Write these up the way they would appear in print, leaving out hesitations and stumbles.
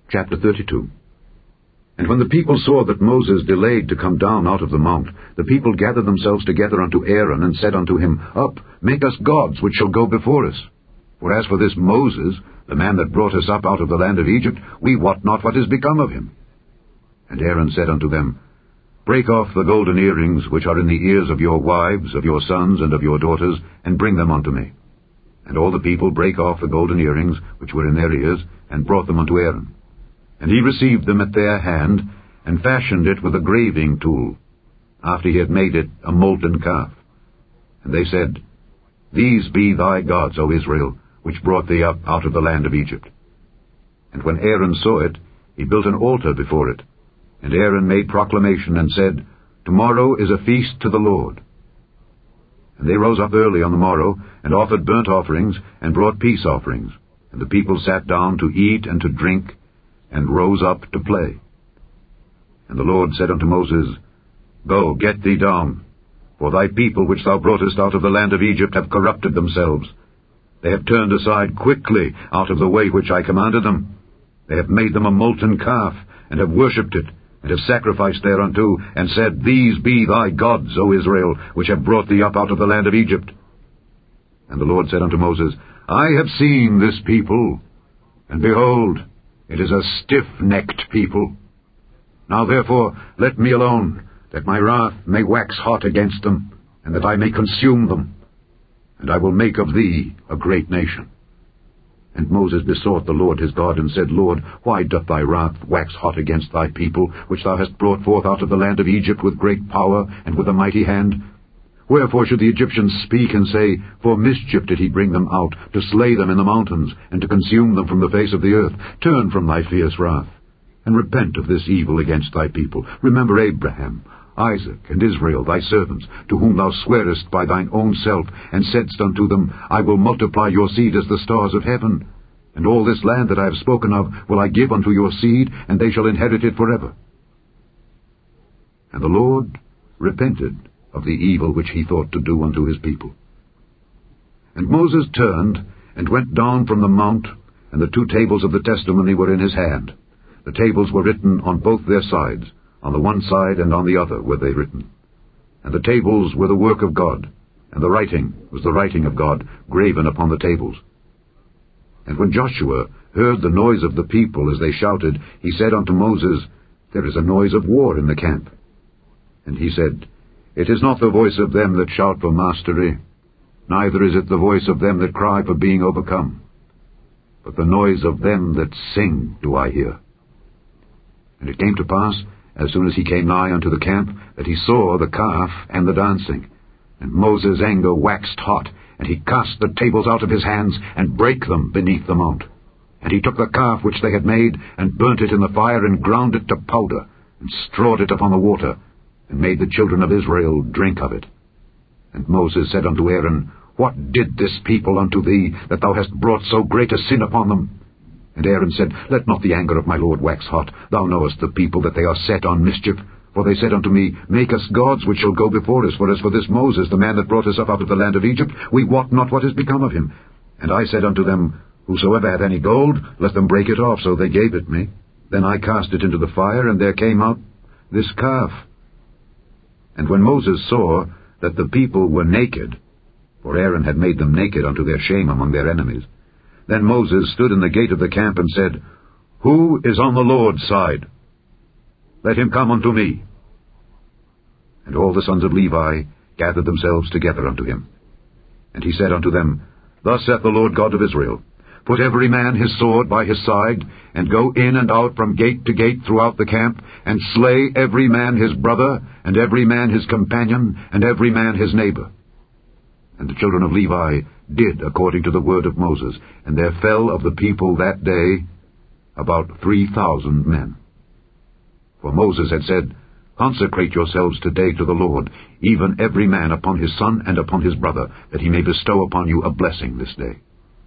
Chapter 32. And when the people saw that Moses delayed to come down out of the mount, the people gathered themselves together unto Aaron, and said unto him, Up, make us gods which shall go before us. For as for this Moses, the man that brought us up out of the land of Egypt, we wot not what is become of him. And Aaron said unto them, Break off the golden earrings which are in the ears of your wives, of your sons, and of your daughters, and bring them unto me. And all the people brake off the golden earrings which were in their ears, and brought them unto Aaron. And he received them at their hand, and fashioned it with a graving tool, after he had made it a molten calf. And they said, These be thy gods, O Israel, which brought thee up out of the land of Egypt. And when Aaron saw it, he built an altar before it. And Aaron made proclamation, and said, Tomorrow is a feast to the Lord. And they rose up early on the morrow, and offered burnt offerings, and brought peace offerings. And the people sat down to eat and to drink, and rose up to play. And the Lord said unto Moses, Go, get thee down, for thy people which thou broughtest out of the land of Egypt have corrupted themselves. They have turned aside quickly out of the way which I commanded them. They have made them a molten calf, and have worshipped it, and have sacrificed thereunto, and said, These be thy gods, O Israel, which have brought thee up out of the land of Egypt. And the Lord said unto Moses, I have seen this people, and behold, it is a stiff-necked people. Now therefore let me alone, that my wrath may wax hot against them, and that I may consume them, and I will make of thee a great nation. And Moses besought the Lord his God, and said, Lord, why doth thy wrath wax hot against thy people, which thou hast brought forth out of the land of Egypt with great power and with a mighty hand? Wherefore should the Egyptians speak and say, For mischief did he bring them out, to slay them in the mountains, and to consume them from the face of the earth? Turn from thy fierce wrath, and repent of this evil against thy people. Remember Abraham, Isaac, and Israel, thy servants, to whom thou swarest by thine own self, and saidst unto them, I will multiply your seed as the stars of heaven. And all this land that I have spoken of will I give unto your seed, and they shall inherit it forever. And the Lord repented of the evil which he thought to do unto his people. And Moses turned, and went down from the mount, and the 2 tables of the testimony were in his hand. The tables were written on both their sides, on the one side and on the other were they written. And the tables were the work of God, and the writing was the writing of God, graven upon the tables. And when Joshua heard the noise of the people as they shouted, he said unto Moses, There is a noise of war in the camp. And he said, It is not the voice of them that shout for mastery, neither is it the voice of them that cry for being overcome, but the noise of them that sing do I hear. And it came to pass, as soon as he came nigh unto the camp, that he saw the calf and the dancing. And Moses' anger waxed hot, and he cast the tables out of his hands, and brake them beneath the mount. And he took the calf which they had made, and burnt it in the fire, and ground it to powder, and strawed it upon the water, and made the children of Israel drink of it. And Moses said unto Aaron, What did this people unto thee, that thou hast brought so great a sin upon them? And Aaron said, Let not the anger of my Lord wax hot. Thou knowest the people that they are set on mischief. For they said unto me, Make us gods which shall go before us. For as for this Moses, the man that brought us up out of the land of Egypt, we wot not what is become of him. And I said unto them, Whosoever hath any gold, let them break it off. So they gave it me. Then I cast it into the fire, and there came out this calf. And when Moses saw that the people were naked, for Aaron had made them naked unto their shame among their enemies, then Moses stood in the gate of the camp, and said, Who is on the Lord's side? Let him come unto me. And all the sons of Levi gathered themselves together unto him. And he said unto them, Thus saith the Lord God of Israel, Put every man his sword by his side, and go in and out from gate to gate throughout the camp, and slay every man his brother, and every man his companion, and every man his neighbor. And the children of Levi did according to the word of Moses, and there fell of the people that day about 3,000 men. For Moses had said, Consecrate yourselves today to the Lord, even every man upon his son and upon his brother, that he may bestow upon you a blessing this day.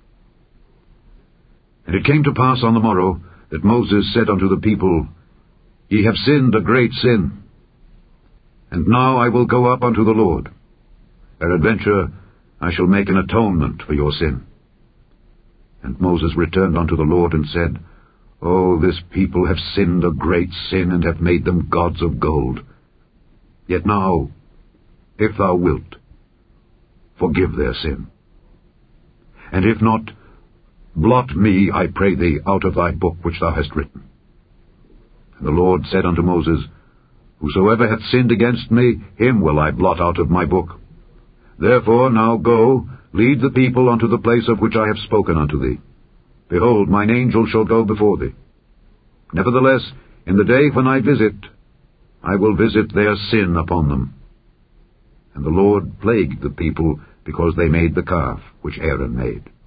And it came to pass on the morrow, that Moses said unto the people, Ye have sinned a great sin, and now I will go up unto the Lord. Peradventure I shall make an atonement for your sin. And Moses returned unto the Lord, and said, Oh, this people have sinned a great sin, and have made them gods of gold. Yet now, if thou wilt, forgive their sin. And if not, blot me, I pray thee, out of thy book which thou hast written. And the Lord said unto Moses, Whosoever hath sinned against me, him will I blot out of my book. Therefore now go, lead the people unto the place of which I have spoken unto thee. Behold, mine angel shall go before thee. Nevertheless, in the day when I visit, I will visit their sin upon them. And the Lord plagued the people, because they made the calf which Aaron made.